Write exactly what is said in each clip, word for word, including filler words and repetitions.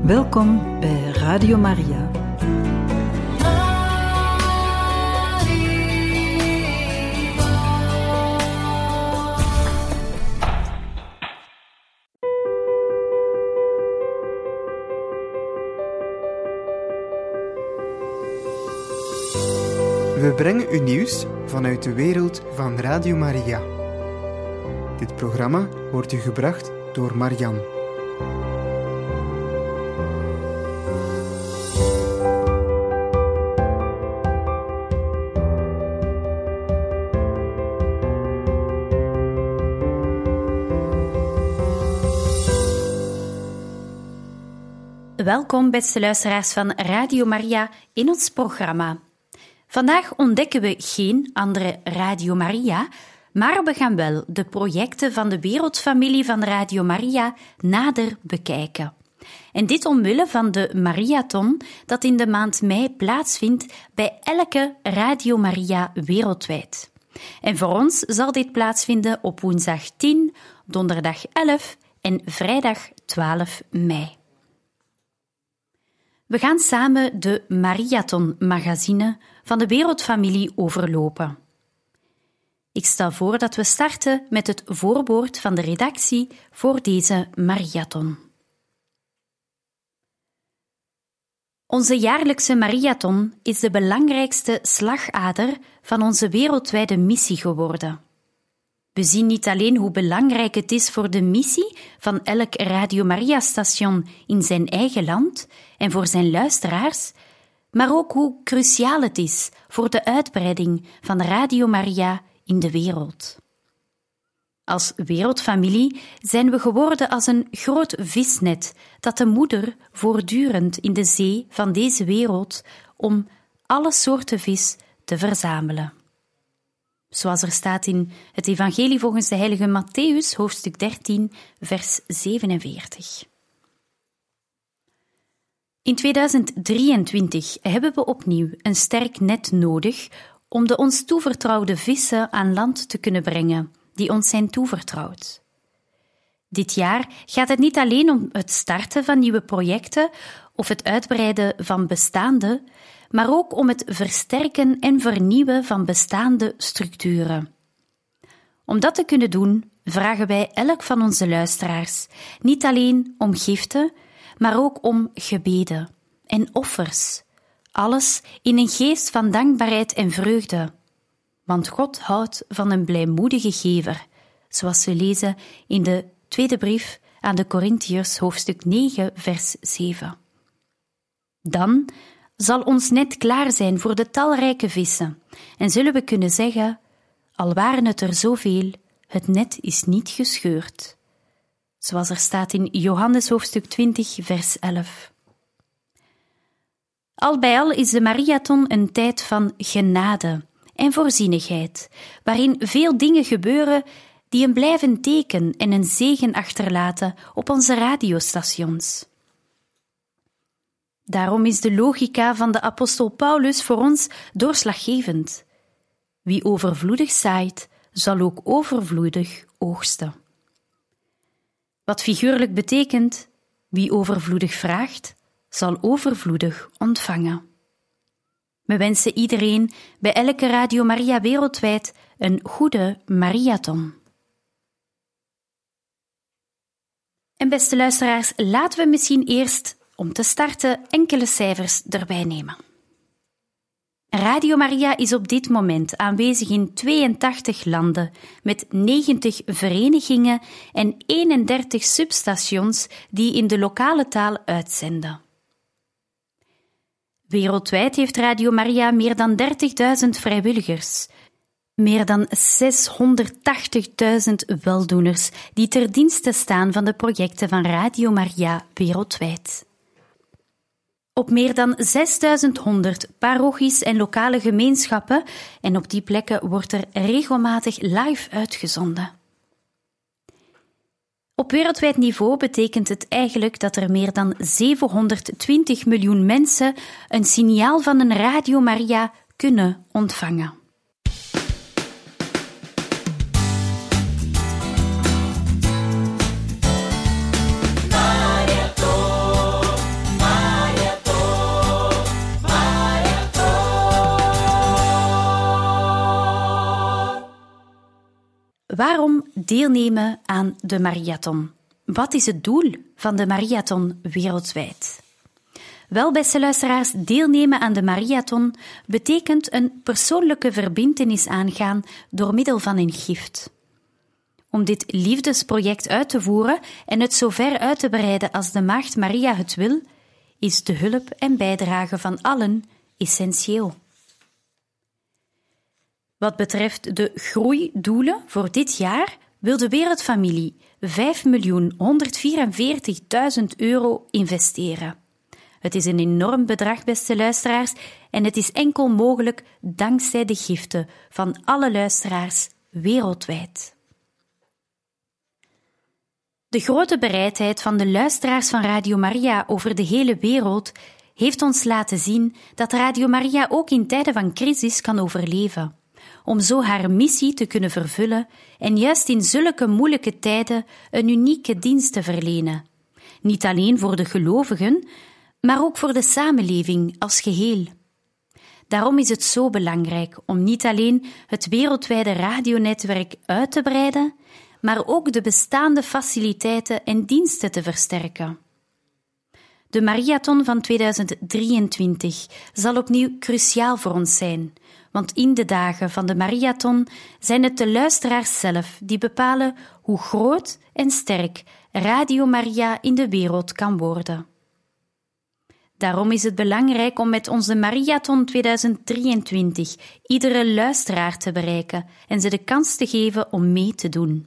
Welkom bij Radio Maria. We brengen u nieuws vanuit de wereld van Radio Maria. Dit programma wordt u gebracht door Marian. Welkom, beste luisteraars van Radio Maria, in ons programma. Vandaag ontdekken we geen andere Radio Maria, maar we gaan wel de projecten van de wereldfamilie van Radio Maria nader bekijken. En dit omwille van de Mariathon dat in de maand mei plaatsvindt bij elke Radio Maria wereldwijd. En voor ons zal dit plaatsvinden op woensdag tien, donderdag elf en vrijdag twaalf mei. We gaan samen de Mariathon-magazine van de wereldfamilie overlopen. Ik stel voor dat we starten met het voorwoord van de redactie voor deze Mariathon. Onze jaarlijkse Mariathon is de belangrijkste slagader van onze wereldwijde missie geworden. We zien niet alleen hoe belangrijk het is voor de missie van elk Radio Maria-station in zijn eigen land en voor zijn luisteraars, maar ook hoe cruciaal het is voor de uitbreiding van Radio Maria in de wereld. Als wereldfamilie zijn we geworden als een groot visnet dat de moeder voortdurend in de zee van deze wereld om alle soorten vis te verzamelen. Zoals er staat in het Evangelie volgens de heilige Mattheüs, hoofdstuk dertien, vers zevenenveertig. In tweeduizend drieëntwintig hebben we opnieuw een sterk net nodig om de ons toevertrouwde vissen aan land te kunnen brengen, die ons zijn toevertrouwd. Dit jaar gaat het niet alleen om het starten van nieuwe projecten of het uitbreiden van bestaande, maar ook om het versterken en vernieuwen van bestaande structuren. Om dat te kunnen doen, vragen wij elk van onze luisteraars niet alleen om giften, maar ook om gebeden en offers. Alles in een geest van dankbaarheid en vreugde. Want God houdt van een blijmoedige gever, zoals we lezen in de tweede brief aan de Korintiërs, hoofdstuk negen, vers zeven. Dan zal ons net klaar zijn voor de talrijke vissen en zullen we kunnen zeggen, al waren het er zoveel, het net is niet gescheurd. Zoals er staat in Johannes hoofdstuk twintig, vers elf. Al bij al is de Mariathon een tijd van genade en voorzienigheid, waarin veel dingen gebeuren die een blijvend teken en een zegen achterlaten op onze radiostations. Daarom is de logica van de apostel Paulus voor ons doorslaggevend. Wie overvloedig zaait, zal ook overvloedig oogsten. Wat figuurlijk betekent, wie overvloedig vraagt, zal overvloedig ontvangen. We wensen iedereen bij elke Radio Maria wereldwijd een goede Mariathon. En beste luisteraars, laten we misschien eerst, om te starten, enkele cijfers erbij nemen. Radio Maria is op dit moment aanwezig in tweeëntachtig landen met negentig verenigingen en eenendertig substations die in de lokale taal uitzenden. Wereldwijd heeft Radio Maria meer dan dertigduizend vrijwilligers, meer dan zeshonderdtachtigduizend weldoeners die ter dienste staan van de projecten van Radio Maria wereldwijd. Op meer dan zesduizendhonderd parochies en lokale gemeenschappen en op die plekken wordt er regelmatig live uitgezonden. Op wereldwijd niveau betekent het eigenlijk dat er meer dan zevenhonderdtwintig miljoen mensen een signaal van een Radio Maria kunnen ontvangen. Waarom deelnemen aan de Mariathon? Wat is het doel van de Mariathon wereldwijd? Wel, beste luisteraars, deelnemen aan de Mariathon betekent een persoonlijke verbintenis aangaan door middel van een gift. Om dit liefdesproject uit te voeren en het zo ver uit te breiden als de Maagd Maria het wil, is de hulp en bijdrage van allen essentieel. Wat betreft de groeidoelen voor dit jaar wil de Wereldfamilie vijf miljoen honderdvierenveertigduizend euro investeren. Het is een enorm bedrag, beste luisteraars, en het is enkel mogelijk dankzij de giften van alle luisteraars wereldwijd. De grote bereidheid van de luisteraars van Radio Maria over de hele wereld heeft ons laten zien dat Radio Maria ook in tijden van crisis kan overleven, om zo haar missie te kunnen vervullen en juist in zulke moeilijke tijden een unieke dienst te verlenen. Niet alleen voor de gelovigen, maar ook voor de samenleving als geheel. Daarom is het zo belangrijk om niet alleen het wereldwijde radionetwerk uit te breiden, maar ook de bestaande faciliteiten en diensten te versterken. De Mariathon van tweeduizend drieëntwintig zal opnieuw cruciaal voor ons zijn, want in de dagen van de Mariathon zijn het de luisteraars zelf die bepalen hoe groot en sterk Radio Maria in de wereld kan worden. Daarom is het belangrijk om met onze Mariathon tweeduizend drieëntwintig iedere luisteraar te bereiken en ze de kans te geven om mee te doen.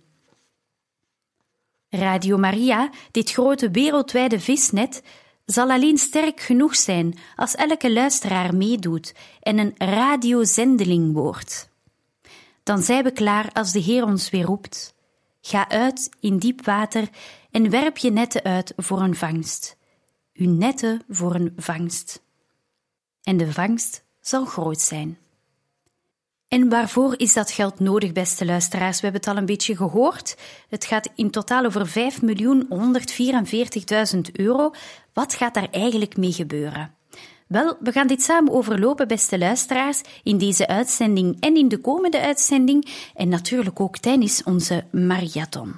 Radio Maria, dit grote wereldwijde visnet, zal alleen sterk genoeg zijn als elke luisteraar meedoet en een radiozendeling wordt. Dan zijn we klaar als de Heer ons weer roept. Ga uit in diep water en werp je netten uit voor een vangst. Uw netten voor een vangst. En de vangst zal groot zijn. En waarvoor is dat geld nodig, beste luisteraars? We hebben het al een beetje gehoord. Het gaat in totaal over vijf miljoen honderdvierenveertigduizend euro. Wat gaat daar eigenlijk mee gebeuren? Wel, we gaan dit samen overlopen, beste luisteraars, in deze uitzending en in de komende uitzending en natuurlijk ook tijdens onze Mariathon.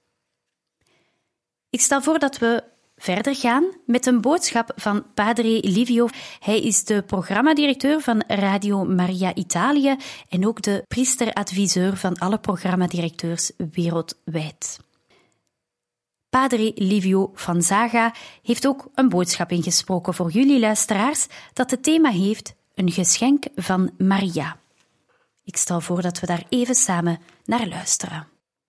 Ik stel voor dat we verder gaan met een boodschap van Padre Livio. Hij is de programmadirecteur van Radio Maria Italië en ook de priesteradviseur van alle programmadirecteurs wereldwijd. Padre Livio van Zaga heeft ook een boodschap ingesproken voor jullie luisteraars dat het thema heeft een geschenk van Maria. Ik stel voor dat we daar even samen naar luisteren.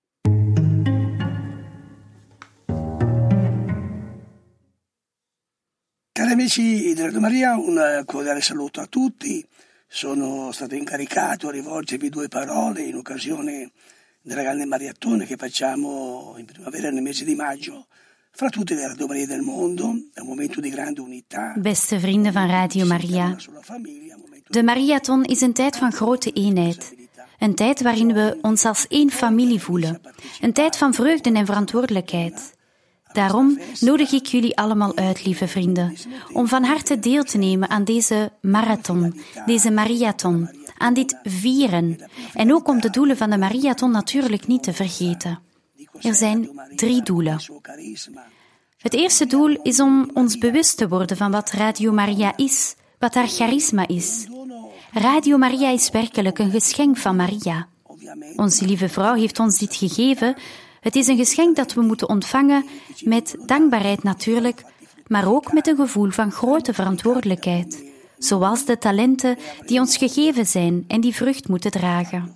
Cari amici di Radio Maria, un cordiale saluto a tutti. Sono stato incaricato a rivolgervi due parole in occasione della grande maratona che facciamo in primavera nel mese di maggio fra tutte le Radio Maria del mondo. È un momento di grande unità. Beste vrienden van Radio Maria, de Mariathon is een tijd van grote eenheid. Een tijd waarin we ons als één familie voelen. Een tijd van vreugde en verantwoordelijkheid. Daarom nodig ik jullie allemaal uit, lieve vrienden, om van harte deel te nemen aan deze marathon, deze Mariathon, aan dit vieren, en ook om de doelen van de Mariathon natuurlijk niet te vergeten. Er zijn drie doelen. Het eerste doel is om ons bewust te worden van wat Radio Maria is, wat haar charisma is. Radio Maria is werkelijk een geschenk van Maria. Onze lieve vrouw heeft ons dit gegeven. Het is een geschenk dat we moeten ontvangen met dankbaarheid natuurlijk, maar ook met een gevoel van grote verantwoordelijkheid, zoals de talenten die ons gegeven zijn en die vrucht moeten dragen.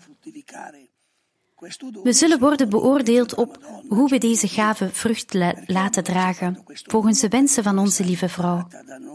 We zullen worden beoordeeld op hoe we deze gave vrucht la- laten dragen, volgens de wensen van onze lieve vrouw.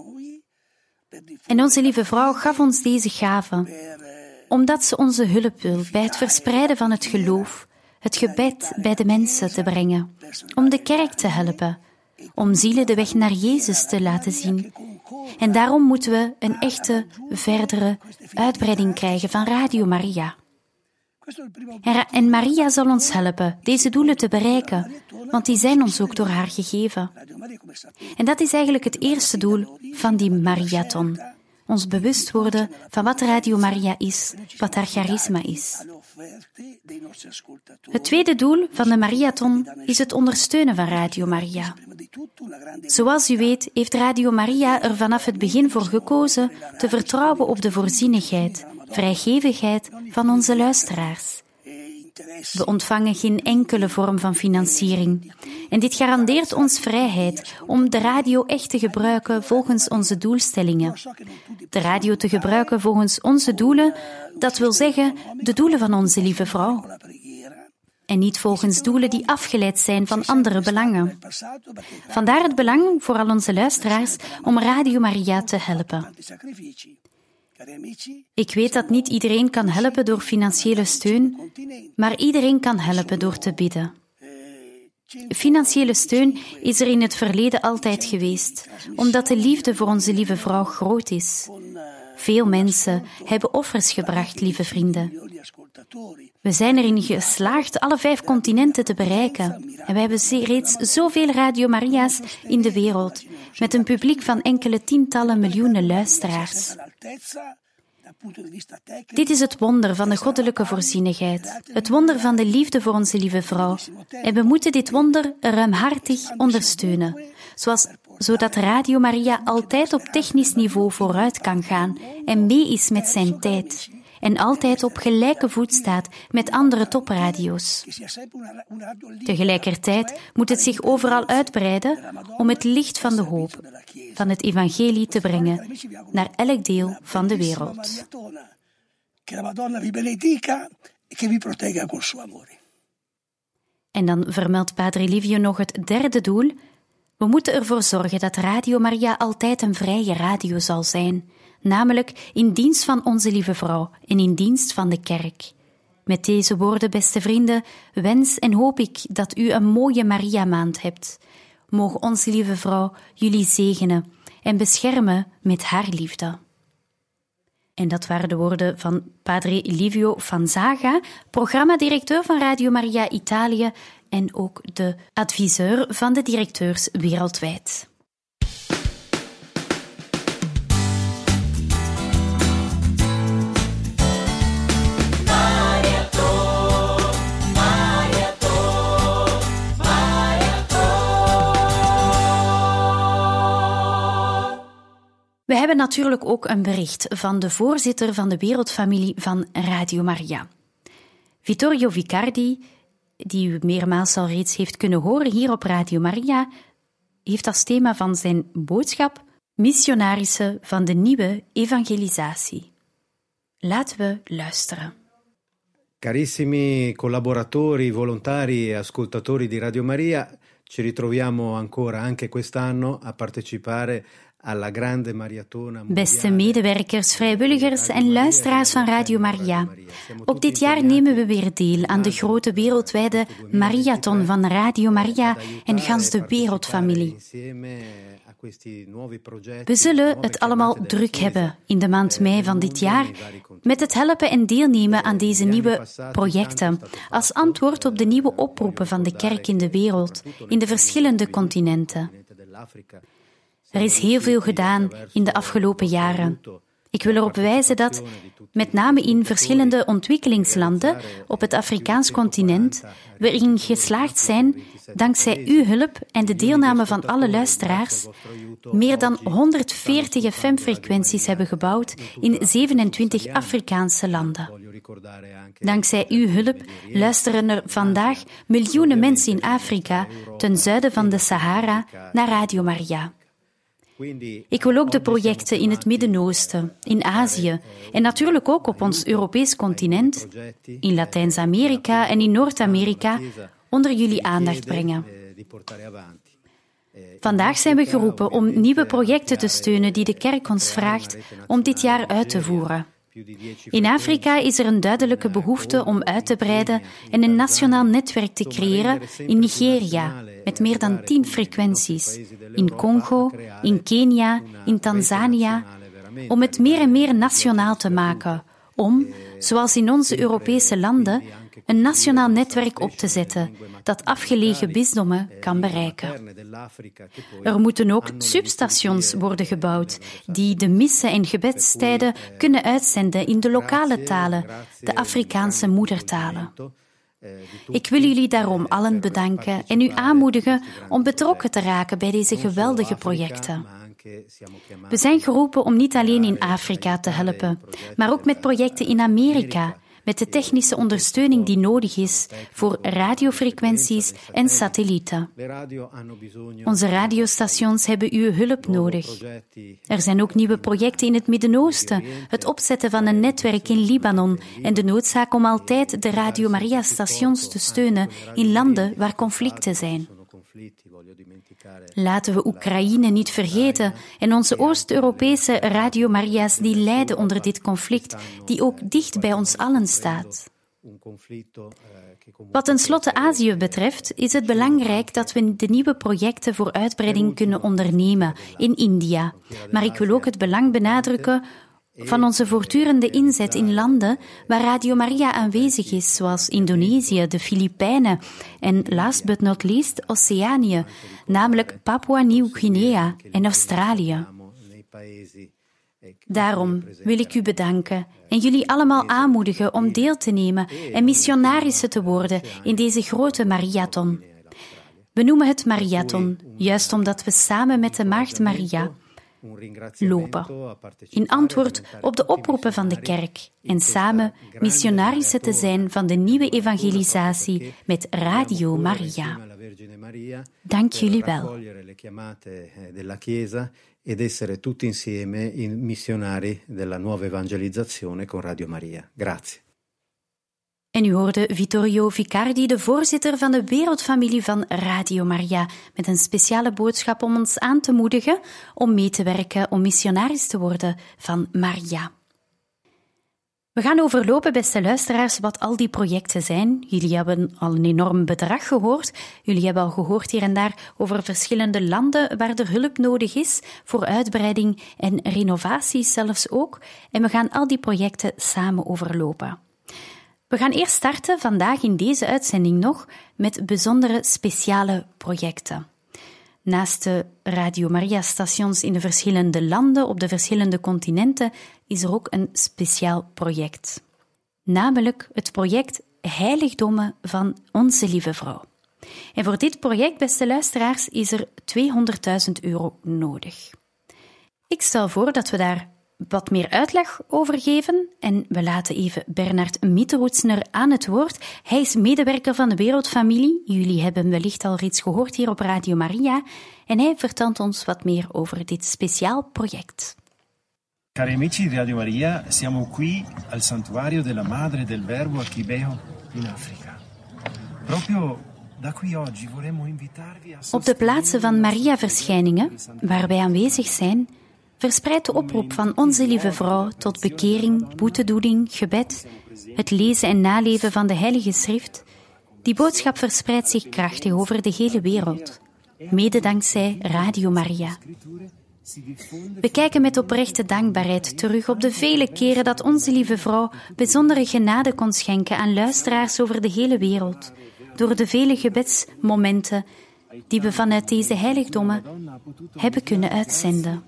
En onze lieve vrouw gaf ons deze gave, omdat ze onze hulp wil bij het verspreiden van het geloof, het gebed bij de mensen te brengen, om de kerk te helpen, om zielen de weg naar Jezus te laten zien. En daarom moeten we een echte, verdere uitbreiding krijgen van Radio Maria. En Maria zal ons helpen deze doelen te bereiken, want die zijn ons ook door haar gegeven. En dat is eigenlijk het eerste doel van die Mariathon. ons bewust worden van wat Radio Maria is, wat haar charisma is. Het tweede doel van de Mariathon is het ondersteunen van Radio Maria. Zoals u weet heeft Radio Maria er vanaf het begin voor gekozen te vertrouwen op de voorzienigheid, vrijgevigheid van onze luisteraars. We ontvangen geen enkele vorm van financiering. En dit garandeert ons vrijheid om de radio echt te gebruiken volgens onze doelstellingen. De radio te gebruiken volgens onze doelen, dat wil zeggen de doelen van onze lieve vrouw. En niet volgens doelen die afgeleid zijn van andere belangen. Vandaar het belang voor al onze luisteraars om Radio Maria te helpen. Ik weet dat niet iedereen kan helpen door financiële steun, maar iedereen kan helpen door te bidden. Financiële steun is er in het verleden altijd geweest, omdat de liefde voor onze lieve vrouw groot is. Veel mensen hebben offers gebracht, lieve vrienden. We zijn erin geslaagd alle vijf continenten te bereiken. En we hebben reeds zoveel Radio Maria's in de wereld, met een publiek van enkele tientallen miljoenen luisteraars. Dit is het wonder van de goddelijke voorzienigheid, het wonder van de liefde voor onze lieve vrouw. En we moeten dit wonder ruimhartig ondersteunen, zoals, zodat Radio Maria altijd op technisch niveau vooruit kan gaan en mee is met zijn tijd. En altijd op gelijke voet staat met andere topradio's. Tegelijkertijd moet het zich overal uitbreiden om het licht van de hoop, van het evangelie te brengen naar elk deel van de wereld. En dan vermeldt Padre Livio nog het derde doel. We moeten ervoor zorgen dat Radio Maria altijd een vrije radio zal zijn, namelijk in dienst van onze lieve vrouw en in dienst van de kerk. Met deze woorden, beste vrienden, wens en hoop ik dat u een mooie Maria-maand hebt. Mogen onze lieve vrouw jullie zegenen en beschermen met haar liefde. En dat waren de woorden van Padre Livio Fanzaga, programmadirecteur van Radio Maria Italië en ook de adviseur van de directeurs wereldwijd. We hebben natuurlijk ook een bericht van de voorzitter van de wereldfamilie van Radio Maria. Vittorio Vicardi, die u meermaals al reeds heeft kunnen horen hier op Radio Maria, heeft als thema van zijn boodschap missionarissen van de nieuwe evangelisatie. Laten we luisteren. Carissimi collaboratori, volontari e ascoltatori di Radio Maria, ci ritroviamo ancora anche quest'anno a partecipare alla grande maratona. Beste medewerkers, vrijwilligers en luisteraars van Radio Maria. Ook dit jaar nemen we weer deel aan de grote wereldwijde marathon van Radio Maria en gans de wereldfamilie. We zullen het allemaal druk hebben in de maand mei van dit jaar met het helpen en deelnemen aan deze nieuwe projecten als antwoord op de nieuwe oproepen van de kerk in de wereld, in de verschillende continenten. Er is heel veel gedaan in de afgelopen jaren. Ik wil erop wijzen dat, met name in verschillende ontwikkelingslanden op het Afrikaans continent, we erin geslaagd zijn, dankzij uw hulp en de deelname van alle luisteraars, meer dan honderdveertig F M-frequenties hebben gebouwd in zevenentwintig Afrikaanse landen. Dankzij uw hulp luisteren er vandaag miljoenen mensen in Afrika, ten zuiden van de Sahara, naar Radio Maria. Ik wil ook de projecten in het Midden-Oosten, in Azië en natuurlijk ook op ons Europees continent, in Latijns-Amerika en in Noord-Amerika, onder jullie aandacht brengen. Vandaag zijn we geroepen om nieuwe projecten te steunen die de kerk ons vraagt om dit jaar uit te voeren. In Afrika is er een duidelijke behoefte om uit te breiden en een nationaal netwerk te creëren in Nigeria, met meer dan tien frequenties, in Congo, in Kenia, in Tanzania, om het meer en meer nationaal te maken, om, zoals in onze Europese landen, een nationaal netwerk op te zetten dat afgelegen bisdommen kan bereiken. Er moeten ook substations worden gebouwd die de missen en gebedstijden kunnen uitzenden in de lokale talen, de Afrikaanse moedertalen. Ik wil jullie daarom allen bedanken en u aanmoedigen om betrokken te raken bij deze geweldige projecten. We zijn geroepen om niet alleen in Afrika te helpen, maar ook met projecten in Amerika, met de technische ondersteuning die nodig is voor radiofrequenties en satellieten. Onze radiostations hebben uw hulp nodig. Er zijn ook nieuwe projecten in het Midden-Oosten, het opzetten van een netwerk in Libanon en de noodzaak om altijd de Radio Maria-stations te steunen in landen waar conflicten zijn. Laten we Oekraïne niet vergeten en onze Oost-Europese Radio Maria's die lijden onder dit conflict, die ook dicht bij ons allen staat. Wat tenslotte Azië betreft, is het belangrijk dat we de nieuwe projecten voor uitbreiding kunnen ondernemen in India. Maar ik wil ook het belang benadrukken van onze voortdurende inzet in landen waar Radio Maria aanwezig is, zoals Indonesië, de Filipijnen en last but not least Oceanië, namelijk Papua-Nieuw-Guinea en Australië. Daarom wil ik u bedanken en jullie allemaal aanmoedigen om deel te nemen en missionarissen te worden in deze grote Mariathon. We noemen het Mariathon, juist omdat we samen met de Maagd Maria lopen, in antwoord op de oproepen van de kerk en samen missionarissen te zijn van de nieuwe evangelisatie met Radio Maria. Dank jullie wel. Ed essere tutti insieme in missionari della nuova evangelizzazione con Radio Maria. Grazie. En u hoorde Vittorio Vicardi, de voorzitter van de wereldfamilie van Radio Maria, met een speciale boodschap om ons aan te moedigen om mee te werken om missionaris te worden van Maria. We gaan overlopen, beste luisteraars, wat al die projecten zijn. Jullie hebben al een enorm bedrag gehoord. Jullie hebben al gehoord hier en daar over verschillende landen waar er hulp nodig is voor uitbreiding en renovaties zelfs ook. En we gaan al die projecten samen overlopen. We gaan eerst starten vandaag in deze uitzending nog met bijzondere speciale projecten. Naast de Radio Maria-stations in de verschillende landen op de verschillende continenten is er ook een speciaal project. Namelijk het project Heiligdommen van Onze Lieve Vrouw. En voor dit project, beste luisteraars, is er tweehonderdduizend euro nodig. Ik stel voor dat we daar wat meer uitleg over geven en we laten even Bernard Mitterhoetsner aan het woord. Hij is medewerker van de Wereldfamilie. Jullie hebben wellicht al iets gehoord hier op Radio Maria en hij vertelt ons wat meer over dit speciaal project. Cari amici di Radio Maria, siamo qui al santuario della Madre del Verbo a Kibeho in Afrika. Proprio da qui oggi vorremmo invitarvi a Op de plaatsen van Maria-verschijningen, waar wij aanwezig zijn, verspreidt de oproep van Onze Lieve Vrouw tot bekering, boetedoening, gebed, het lezen en naleven van de Heilige Schrift. Die boodschap verspreidt zich krachtig over de hele wereld, mede dankzij Radio Maria. We kijken met oprechte dankbaarheid terug op de vele keren dat Onze Lieve Vrouw bijzondere genade kon schenken aan luisteraars over de hele wereld, door de vele gebedsmomenten die we vanuit deze heiligdommen hebben kunnen uitzenden.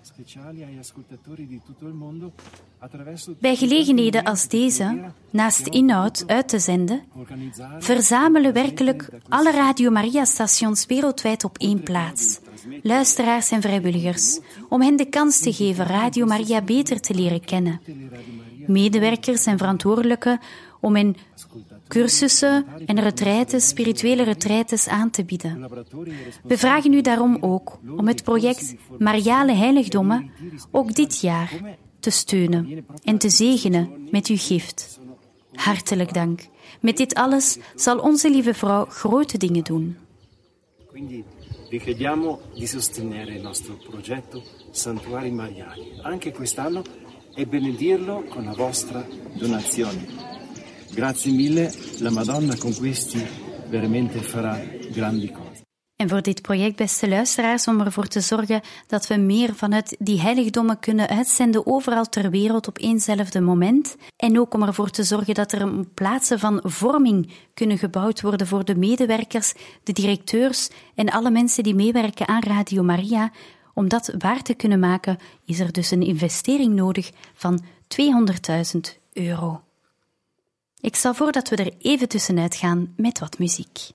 Bij gelegenheden als deze, naast inhoud uit te zenden, verzamelen werkelijk alle Radio Maria-stations wereldwijd op één plaats, luisteraars en vrijwilligers, om hen de kans te geven Radio Maria beter te leren kennen. Medewerkers en verantwoordelijken om hen cursussen en retraites, spirituele retraites aan te bieden. We vragen u daarom ook om het project Mariale Heiligdommen ook dit jaar te steunen en te zegenen met uw gift. Hartelijk dank. Met dit alles zal Onze Lieve Vrouw grote dingen doen. Quindi vi chiediamo di sostenere il nostro progetto Santuari Mariali anche quest'anno e benedirlo con la vostra donazione. Grazie mille, la Madonna con questi veramente farà grandi cose. En voor dit project, beste luisteraars, om ervoor te zorgen dat we meer vanuit die heiligdommen kunnen uitzenden overal ter wereld op éénzelfde moment. En ook om ervoor te zorgen dat er plaatsen van vorming kunnen gebouwd worden voor de medewerkers, de directeurs en alle mensen die meewerken aan Radio Maria. Om dat waar te kunnen maken, is er dus een investering nodig van tweehonderdduizend euro. Ik stel voor dat we er even tussenuit gaan met wat muziek.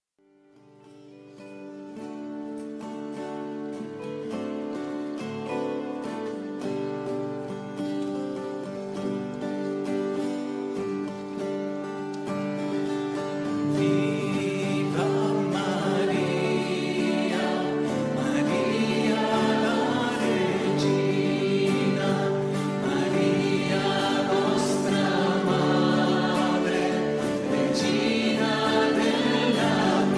Regina della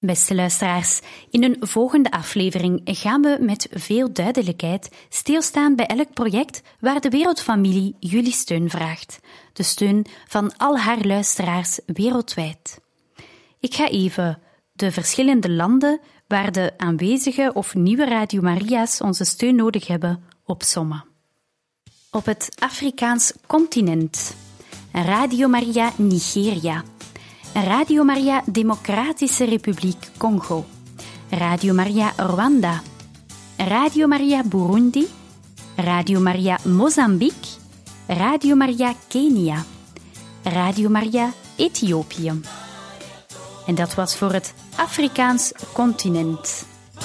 Beste luisteraars, in een volgende aflevering gaan we met veel duidelijkheid stilstaan bij elk project waar de Wereldfamilie jullie steun vraagt. De steun van al haar luisteraars wereldwijd. Ik ga even de verschillende landen waar de aanwezige of nieuwe Radio Maria's onze steun nodig hebben opsommen. Op het Afrikaans continent. Radio Maria Nigeria. Radio Maria Democratische Republiek Congo. Radio Maria Rwanda. Radio Maria Burundi. Radio Maria Mozambique. Radio Maria Kenia. Radio Maria Ethiopië. En dat was voor het Afrikaans continent.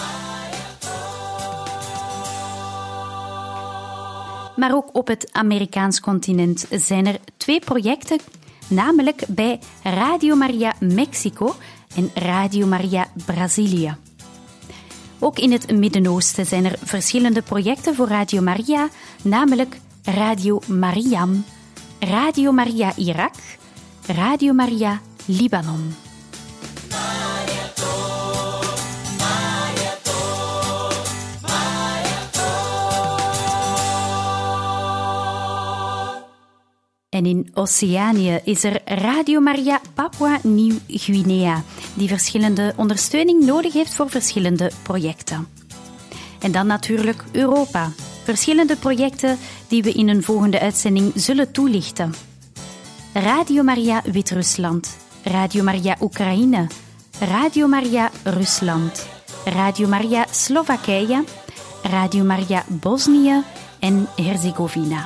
Maar ook op het Amerikaans continent zijn er twee projecten, namelijk bij Radio Maria Mexico en Radio Maria Brazilië. Ook in het Midden-Oosten zijn er verschillende projecten voor Radio Maria, namelijk Radio Mariam, Radio Maria Irak, Radio Maria Libanon. En in Oceanië is er Radio Maria Papua Nieuw-Guinea, die verschillende ondersteuning nodig heeft voor verschillende projecten. En dan natuurlijk Europa. Verschillende projecten die we in een volgende uitzending zullen toelichten. Radio Maria Wit-Rusland, Radio Maria Oekraïne, Radio Maria Rusland, Radio Maria Slowakije, Radio Maria Bosnië en Herzegovina.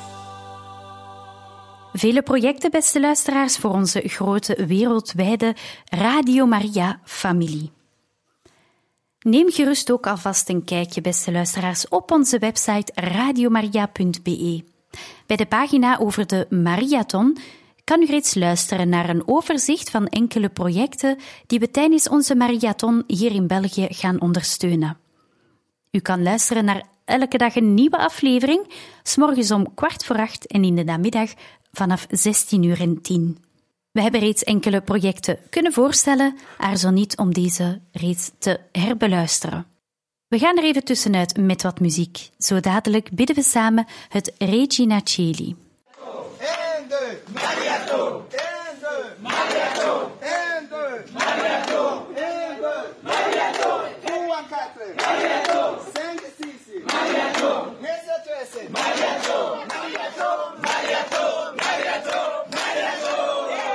Vele projecten, beste luisteraars, voor onze grote wereldwijde Radio Maria-familie. Neem gerust ook alvast een kijkje, beste luisteraars, op onze website radiomaria punt b e. Bij de pagina over de Mariathon kan u reeds luisteren naar een overzicht van enkele projecten die we tijdens onze Mariathon hier in België gaan ondersteunen. U kan luisteren naar elke dag een nieuwe aflevering, 's morgens om kwart voor acht en in de namiddag vanaf zestien uur en tien. We hebben reeds enkele projecten kunnen voorstellen, aarzel niet om deze reeds te herbeluisteren. We gaan er even tussenuit met wat muziek. Zo dadelijk bidden we samen het Regina Coeli. En de Mariathon, en de Mariathon, en de Mariathon, en de Mariathon, Juan Catre, Mariathon, Saint Sisi, Mariathon, Nessa Trece, Mariathon, Mariathon, Mariathon, Mariathon, Mariathon.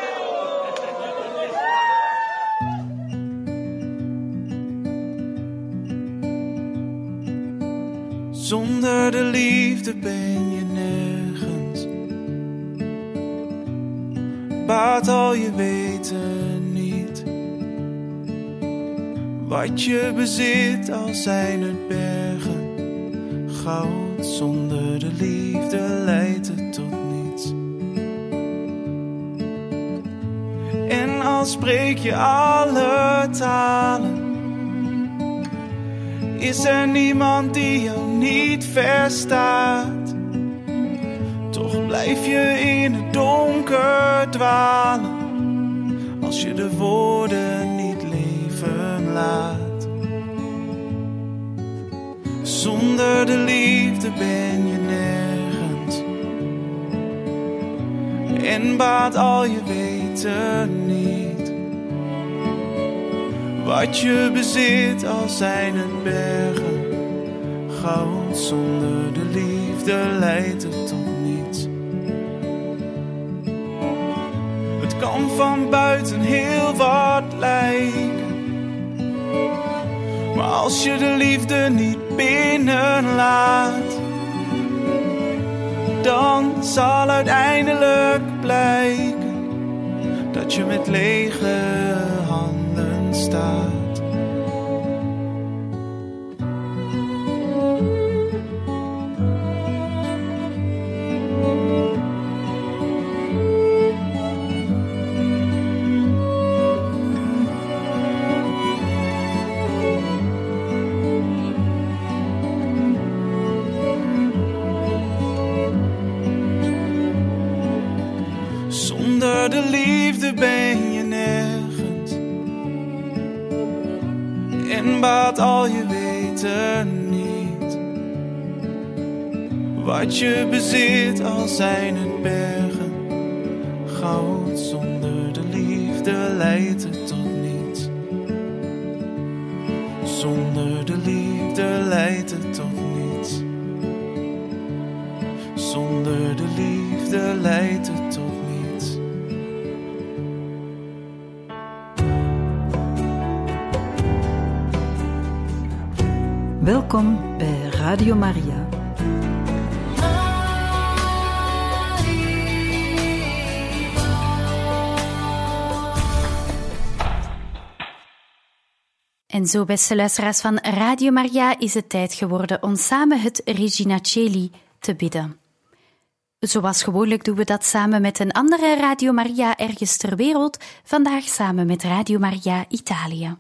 Zonder de liefde ben je nergens. Baat al je weten niet. Wat je bezit, al zijn het bergen. Goud zonder de liefde leidt het tot niets. En al spreek je alle talen, is er niemand die jou niet verstaat. Toch blijf je in het donker dwalen, als je de woorden niet leven laat. Zonder de liefde ben je nergens. En baat al je weten niet. Wat je bezit, al zijn het bergen. Goud zonder de liefde leidt het tot niets. Het kan van buiten heel wat lijken, maar als je de liefde niet binnenlaat, dan zal uiteindelijk blijken dat je met lege handen staat. Zonder de liefde ben je nergens. en baat al je weten niet. Wat je bezit, al zijn het bergen, goud zonder de liefde leidt het tot niets. Zonder de liefde leidt het tot niets. Zonder de liefde leidt het tot niets. Welkom bij Radio Maria. En zo, beste luisteraars van Radio Maria, is het tijd geworden om samen het Regina Coeli te bidden. Zoals gewoonlijk doen we dat samen met een andere Radio Maria ergens ter wereld, vandaag samen met Radio Maria Italië.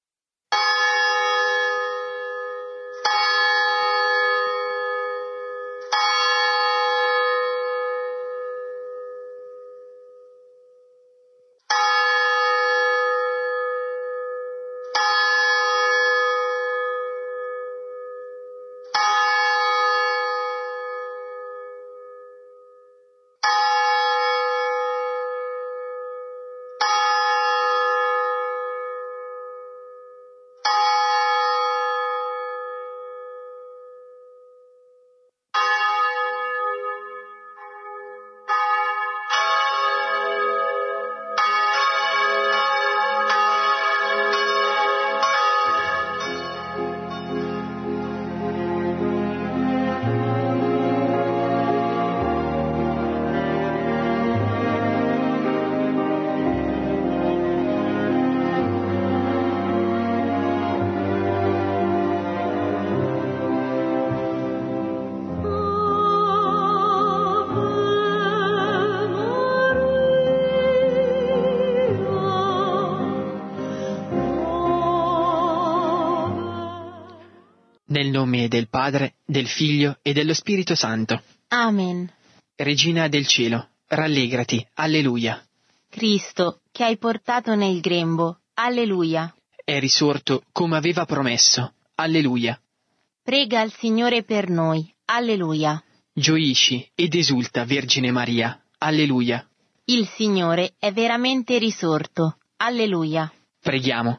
Nel nome del Padre, del Figlio e dello Spirito Santo. Amen. Regina del cielo, rallegrati, alleluia. Cristo, che hai portato nel grembo, alleluia. È risorto come aveva promesso, alleluia. Prega il Signore per noi, alleluia. Gioisci ed esulta, Vergine Maria, alleluia. Il Signore è veramente risorto, alleluia. Preghiamo.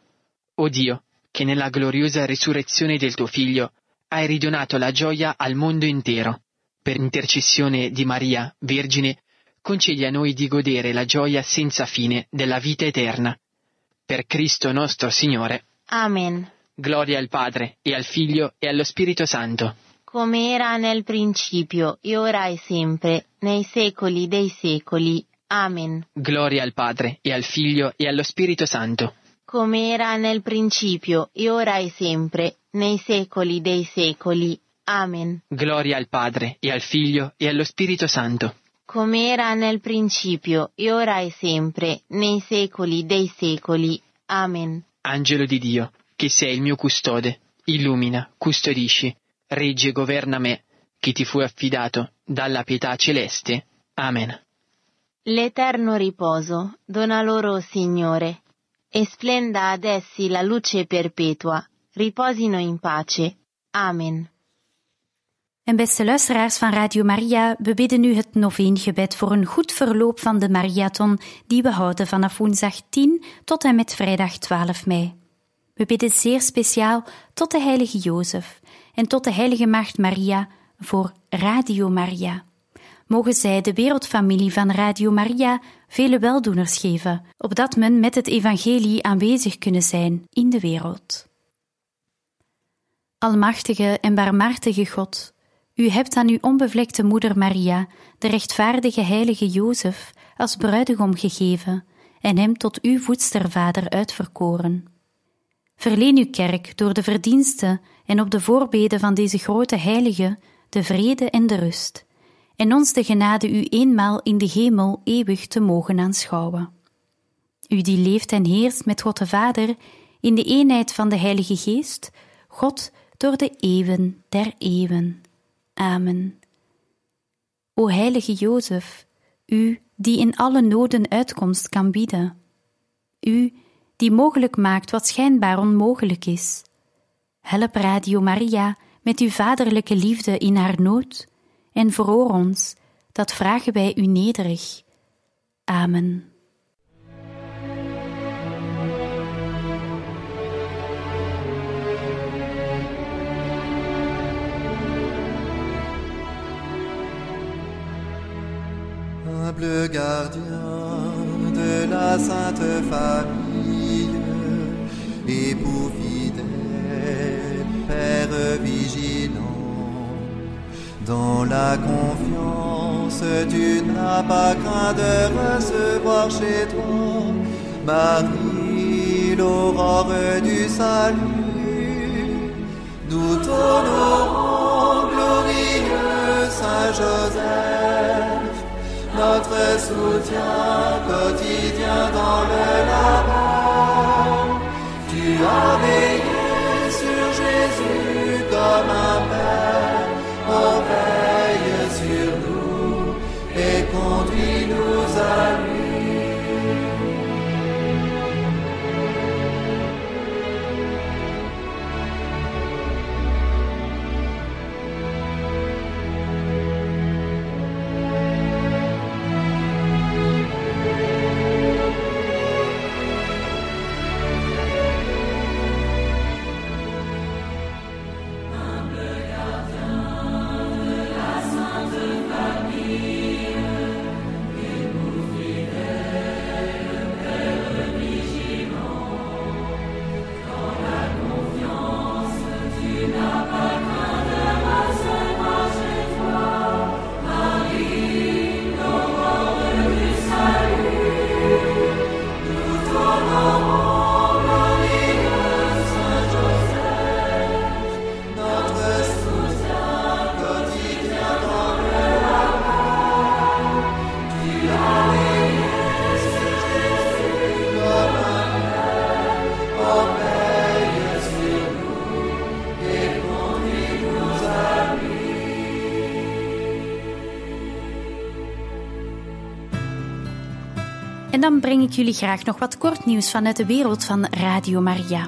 O Dio, che nella gloriosa risurrezione del tuo Figlio hai ridonato la gioia al mondo intero. Per intercessione di Maria, Vergine, concedi a noi di godere la gioia senza fine della vita eterna. Per Cristo nostro Signore. Amen. Gloria al Padre, e al Figlio, e allo Spirito Santo. Come era nel principio, e ora e sempre, nei secoli dei secoli. Amen. Gloria al Padre, e al Figlio, e allo Spirito Santo. Come era nel principio, e ora e sempre, nei secoli dei secoli. Amen. Gloria al Padre, e al Figlio, e allo Spirito Santo. Come era nel principio, e ora e sempre, nei secoli dei secoli. Amen. Angelo di Dio, che sei il mio custode, illumina, custodisci, reggi e governa me, che ti fu affidato dalla pietà celeste. Amen. L'eterno riposo dona loro, Signore, e splenda ad essi la luce perpetua. Riposino in pace. Amen. En beste luisteraars van Radio Maria, we bidden nu het noveengebed voor een goed verloop van de Mariathon die we houden vanaf woensdag tien tot en met vrijdag twaalf mei. We bidden zeer speciaal tot de heilige Jozef en tot de heilige Maagd Maria voor Radio Maria. Mogen zij de wereldfamilie van Radio Maria vele weldoeners geven, opdat men met het evangelie aanwezig kunnen zijn in de wereld. Almachtige en barmhartige God, u hebt aan uw onbevlekte moeder Maria, de rechtvaardige heilige Jozef, als bruidegom gegeven en hem tot uw voedstervader uitverkoren. Verleen uw kerk door de verdiensten en op de voorbeden van deze grote heilige de vrede en de rust, en ons de genade u eenmaal in de hemel eeuwig te mogen aanschouwen. U die leeft en heerst met God de Vader in de eenheid van de Heilige Geest, God door de eeuwen der eeuwen. Amen. O heilige Jozef, u die in alle noden uitkomst kan bieden, u die mogelijk maakt wat schijnbaar onmogelijk is. Help Radio Maria met uw vaderlijke liefde in haar nood en verhoor ons, dat vragen wij u nederig. Amen. Humble gardien de la Sainte Famille, époux fidèle, Père vigilant, dans la confiance tu n'as pas craint de recevoir chez toi Marie, l'aurore du salut. Nous t'honorons, glorieux Saint Joseph, notre soutien quotidien dans le labeur. Tu as veillé sur Jésus comme un père, oh veille sur nous et conduis-nous à lui. En dan breng ik jullie graag nog wat kort nieuws vanuit de wereld van Radio Maria.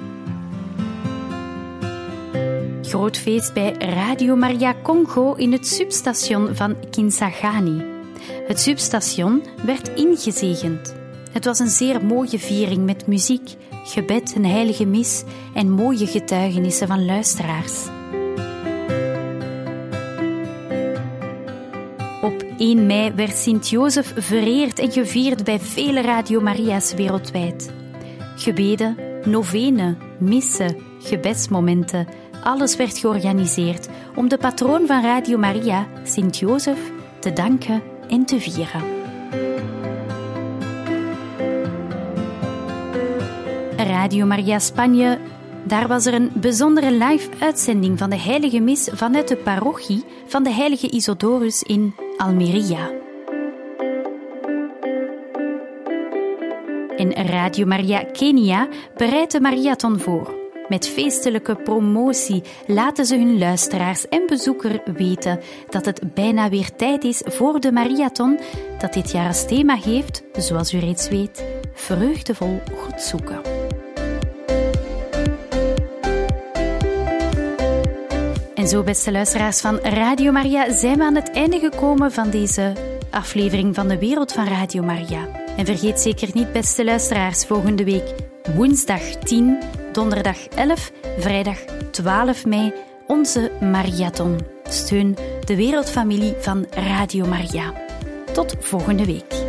Groot feest bij Radio Maria Congo in het substation van Kinshasa. Het substation werd ingezegend. Het was een zeer mooie viering met muziek, gebed, een heilige mis en mooie getuigenissen van luisteraars. Op één mei werd Sint-Jozef vereerd en gevierd bij vele Radio Maria's wereldwijd. Gebeden, novenen, missen, gebedsmomenten, alles werd georganiseerd om de patroon van Radio Maria, Sint-Jozef, te danken en te vieren. Radio Maria Spanje, daar was er een bijzondere live-uitzending van de heilige mis vanuit de parochie van de heilige Isidorus in Almeria. En Radio Maria Kenia bereidt de Mariathon voor. Met feestelijke promotie laten ze hun luisteraars en bezoeker weten dat het bijna weer tijd is voor de Mariathon, dat dit jaar als thema heeft, zoals u reeds weet, vreugdevol God zoeken. En zo, beste luisteraars van Radio Maria, zijn we aan het einde gekomen van deze aflevering van de Wereld van Radio Maria. En vergeet zeker niet, beste luisteraars, volgende week woensdag tien, donderdag elf, vrijdag twaalf mei, onze Mariathon. Steun de wereldfamilie van Radio Maria. Tot volgende week.